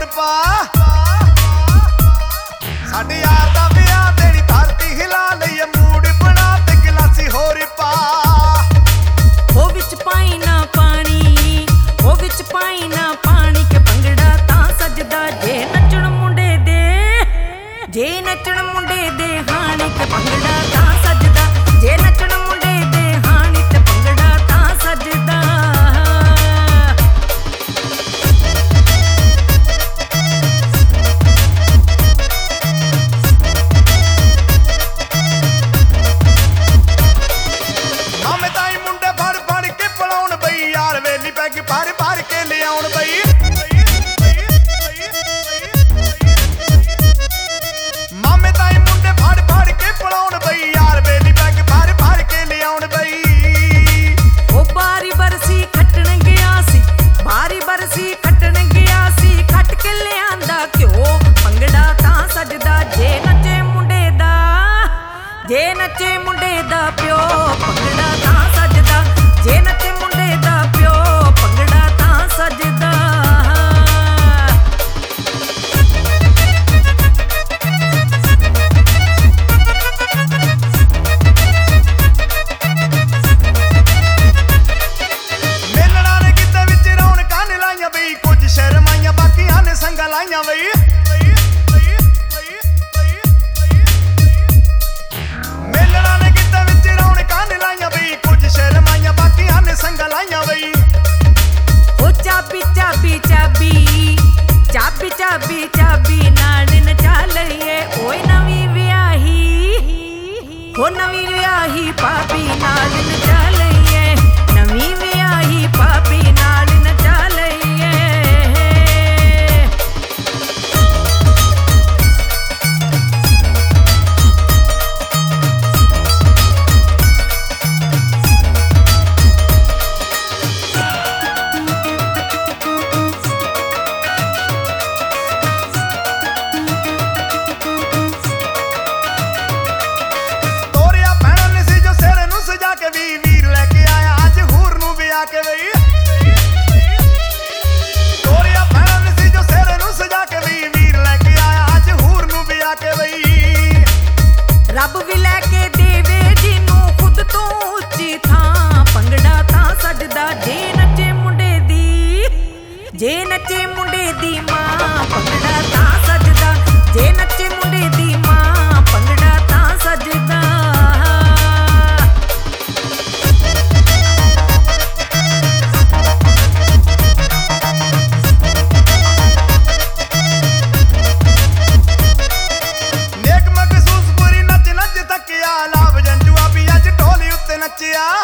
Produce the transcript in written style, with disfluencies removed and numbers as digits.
होर पा साडे यार दा विआह तेरी धरती हिला लईए मूड बना ते गिलासी होर पा ओ विच पाई ना पानी ओ विच पाई ना पानी के भंगड़ा तां सजदा जे नचण मुंडे दे हाणी के भंगड़ा तां सजदा जे नचण मुंडे दे हाणी ते भंगड़ा तां सजदा भर भर के ले आउण बई मामे ताई मुंडे भर भर के पलाउण बई यार वेली बैग भर भर के ले आउण बई ओ बारी बरसी खटण गया सी बारी बरसी खटण गया सी खट के ले आंदा क्यों भंगड़ा तां सजदा जे नचे मुंडे दा प्यो भंगड़ा तां सजदा जे नचे मुंडे दा प्यो सजदा मेलना ने किते विच रौनकां ने लाइयां बई कुछ शर्माइयां बाकियां ने संगां लाइयां बई मेलना ने किते विच रौनकां ने लाइयां बई कुछ शर्माइयां बाकियां ने संगां लाइयां बई चाबी चाबी चाबी चाबी चाबी चाबी नाल नचा लईए ओए नवी विआही पापी नाल नचा लईए नवी विआही पापी नाल नचा लईए के वही तोरिया भैन सी जो सिर नूं सजा के वही वीर लेके आया अज हूर नूं भी आके वही रब भी लेके देवे जिन्नू खुद तो उच्ची थां भंगड़ा तां सजदा जे नचे मुंडे दी मां भंगड़ा तां सजदा जे नचे मुंडे दी मां भंगड़ा तां सजदा लाभ जंजुआ भी अज ढोली उत्ते नचिया।